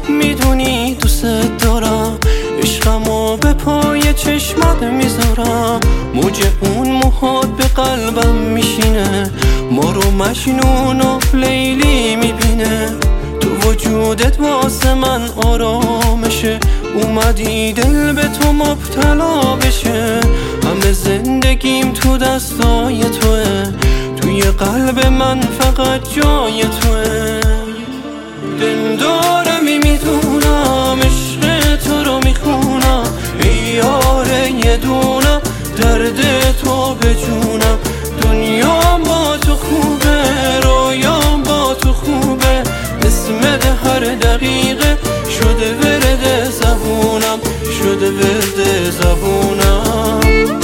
میدونی دوست دارم، عشقمو به پای چشمت میذارم. موج اون موهات به قلبم میشینه، ما رو مجنون و لیلی میبینه. تو وجودت واسه من آرامشه، اومدی دل به تو مبتلا بشه. همه زندگیم تو دستای توه، توی قلب من فقط جای توه. دل دارم میدونم، عشق تو رو میخونم، ای یاره یه دونم، درد تو به جونم. دنیام با تو خوبه، رویام با تو خوبه، اسمت هر دقیقه شده ورد زبونم، شده ورد زبونم.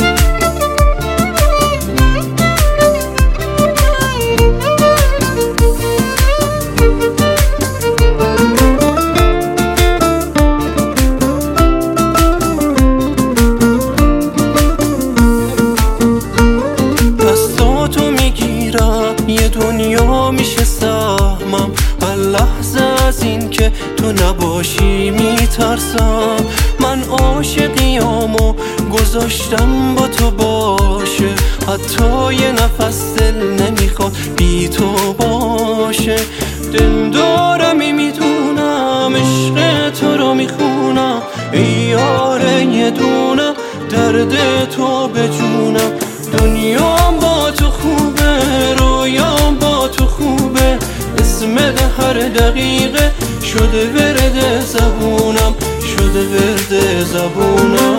یه دنیا میشه سهمم، هر لحظه از این که تو نباشی میترسم. من عاشقیامو گذاشتم با تو باشه، حتی یه نفس دل نمیخواد بی تو باشه. دل دارم میدونم، عشق تو رو میخونم، ای یاره یه دونم، درد تو به جونم. دنیام با تو خوبه، رویام با تو خوبه، اسمت هر دقیقه شده ورد زبونم، شده ورد زبونم.